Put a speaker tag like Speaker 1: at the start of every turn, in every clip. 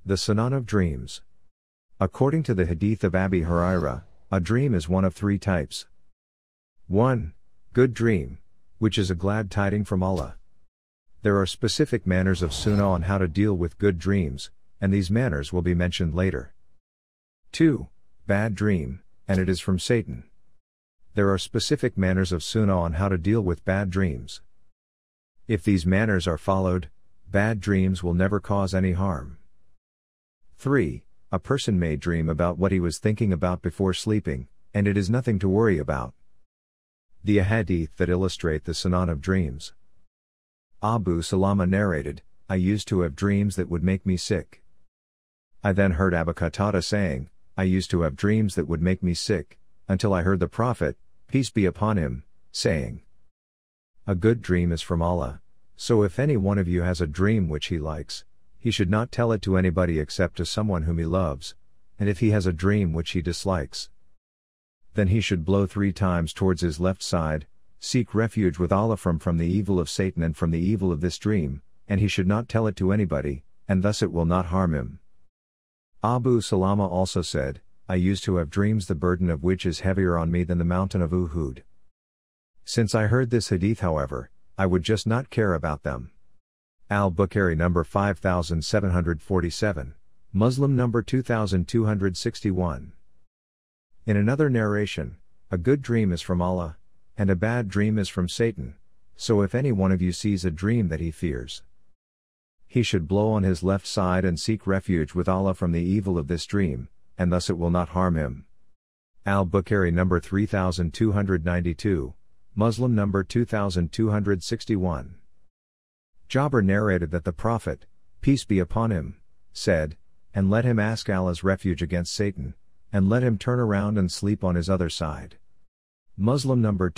Speaker 1: The Sunan of Dreams. According to the Hadith of Abi Hurairah, a dream is one of three types. 1. Good dream, which is a glad tiding from Allah. There are specific manners of Sunnah on how to deal with good dreams, and these manners will be mentioned later. 2. Bad dream, and it is from Satan. There are specific manners of Sunnah on how to deal with bad dreams. If these manners are followed, bad dreams will never cause any harm. 3. A person may dream about what he was thinking about before sleeping, and it is nothing to worry about. The ahadith that illustrate the Sunan of Dreams. Abu Salama narrated, I used to have dreams that would make me sick. I then heard Abu Qatada saying, I used to have dreams that would make me sick, until I heard the Prophet, peace be upon him, saying, a good dream is from Allah, so if any one of you has a dream which he likes, he should not tell it to anybody except to someone whom he loves, and if he has a dream which he dislikes, then he should blow 3 times towards his left side, seek refuge with Allah from the evil of Satan and from the evil of this dream, and he should not tell it to anybody, and thus it will not harm him. Abu Salama also said, I used to have dreams the burden of which is heavier on me than the mountain of Uhud. Since I heard this hadith, however, I would just not care about them. Al-Bukhari number 5747, Muslim number 2261. In another narration, a good dream is from Allah, and a bad dream is from Satan, so if any one of you sees a dream that he fears, he should blow on his left side and seek refuge with Allah from the evil of this dream, and thus it will not harm him. Al-Bukhari number 3292, Muslim number 2261. Jabir narrated that the Prophet, peace be upon him, said, and let him ask Allah's refuge against Satan, and let him turn around and sleep on his other side. Muslim number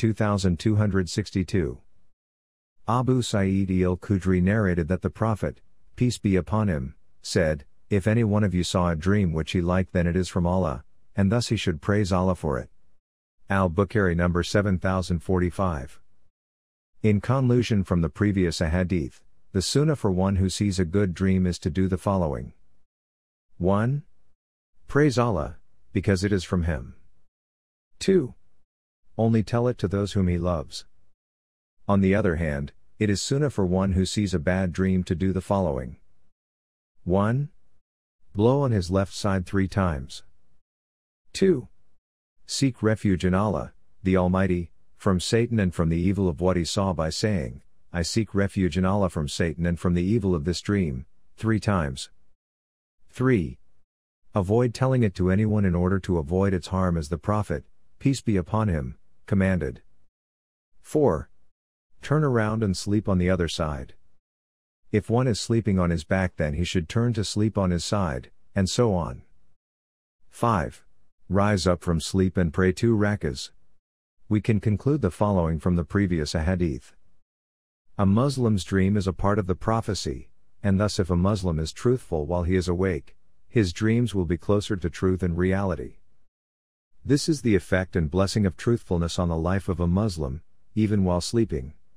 Speaker 1: 2262. Abu Sa'id al-Khudri narrated that the Prophet, peace be upon him, said, if any one of you saw a dream which he liked, then it is from Allah, and thus he should praise Allah for it. Al-Bukhari number 7045. In conclusion from the previous ahadith, the sunnah for one who sees a good dream is to do the following. 1. Praise Allah, because it is from Him. 2. Only tell it to those whom He loves. On the other hand, it is sunnah for one who sees a bad dream to do the following. 1. Blow on his left side 3 times. 2. Seek refuge in Allah, the Almighty, from Satan and from the evil of what he saw by saying, I seek refuge in Allah from Satan and from the evil of this dream, 3 times. 3. Avoid telling it to anyone in order to avoid its harm as the Prophet, peace be upon him, commanded. 4. Turn around and sleep on the other side. If one is sleeping on his back, then he should turn to sleep on his side, and so on. 5. Rise up from sleep and pray 2 rakas. We can conclude the following from the previous ahadith. A Muslim's dream is a part of the prophecy, and thus if a Muslim is truthful while he is awake, his dreams will be closer to truth and reality. This is the effect and blessing of truthfulness on the life of a Muslim, even while sleeping.